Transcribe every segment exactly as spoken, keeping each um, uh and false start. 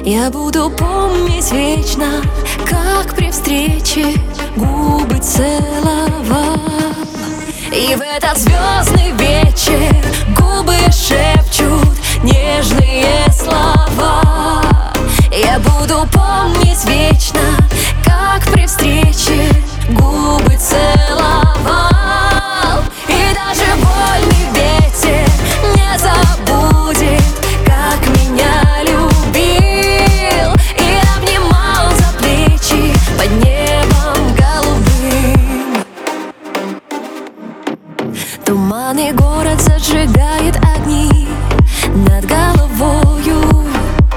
Я буду помнить вечно, как при встрече губы целовал. И в этот звездный вечер губы шепчут нежные слова. Я буду помнить вечно, как при встрече губы целовал. И даже вольный ветер не забудет, как меня любил и обнимал за плечи под небом голубым. Туманный город зажигает огни над головою,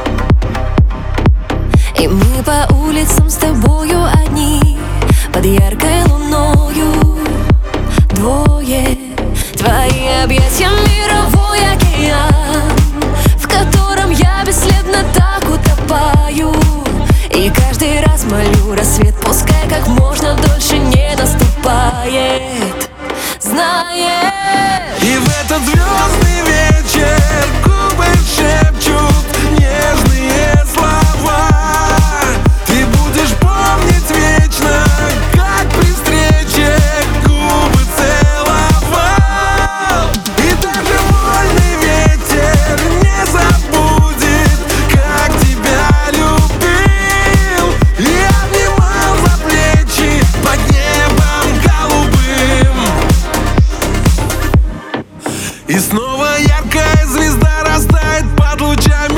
и мы по улицам с тобою одни под яркой луною. Двое, твои объятия мировой океан, в котором я бесследно так утопаю. И каждый раз молю рассвет, пускай как можно дольше не наступает. Знаешь, и в этот звездный вечер губы шепчут нежные слова. Ты будешь помнить вечно, как при встрече губы целовал. И даже вольный ветер не забудет, как тебя любил и обнимал за плечи под небом голубым. И снова яркая звезда растает под лучами